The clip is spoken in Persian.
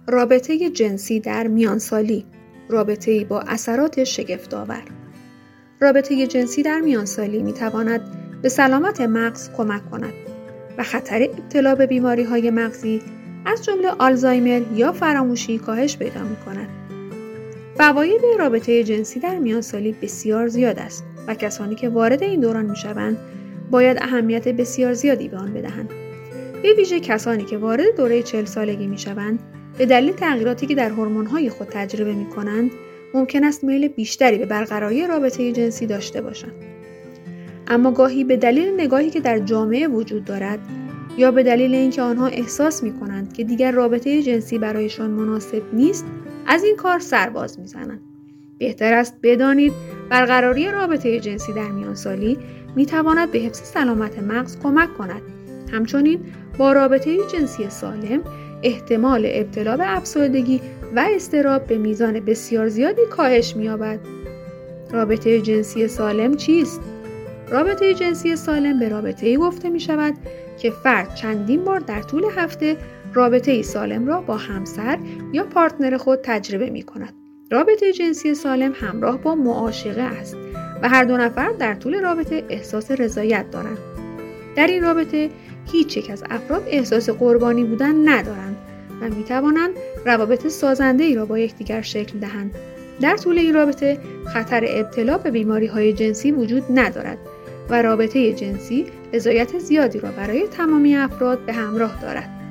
رابطه جنسی در میانسالی، رابطه‌ای با اثرات شگفت‌آور. رابطه جنسی در میانسالی می‌تواند به سلامت مغز کمک کند و خطر ابتلا به بیماری‌های مغزی از جمله آلزایمر یا فراموشی کاهش پیدا می‌کند. فواید رابطه جنسی در میانسالی بسیار زیاد است و کسانی که وارد این دوران می‌شوند باید اهمیت بسیار زیادی به آن بدهند. به ویژه کسانی که وارد دوره 40 سالگی می‌شوند به دلیل تغییراتی که در هورمون‌های خود تجربه می‌کنند ممکن است میل بیشتری به برقراری رابطه جنسی داشته باشند. اما گاهی به دلیل نگاهی که در جامعه وجود دارد یا به دلیل اینکه آنها احساس می‌کنند که دیگر رابطه جنسی برایشان مناسب نیست، از این کار سرباز می‌زنند. بهتر است بدانید برقراری رابطه جنسی در میانسالی می‌تواند به حفظ سلامت مغز کمک کند. همچنین با رابطه جنسی سالم احتمال ابتلا به افسردگی و اضطراب به میزان بسیار زیادی کاهش می‌یابد. رابطه جنسی سالم چیست؟ رابطه جنسی سالم به رابطه‌ای گفته می‌شود که فرد چندین بار در طول هفته رابطه سالم را با همسر یا پارتنر خود تجربه می‌کند. رابطه جنسی سالم همراه با معاشقه است و هر دو نفر در طول رابطه احساس رضایت دارند. در این رابطه هیچ یک از افراد احساس قربانی بودن ندارند و می‌توانند روابط سازنده‌ای را با یکدیگر شکل دهند. در طول این رابطه خطر ابتلا به بیماری‌های جنسی وجود ندارد و رابطه جنسی رضایت زیادی را برای تمامی افراد به همراه دارد.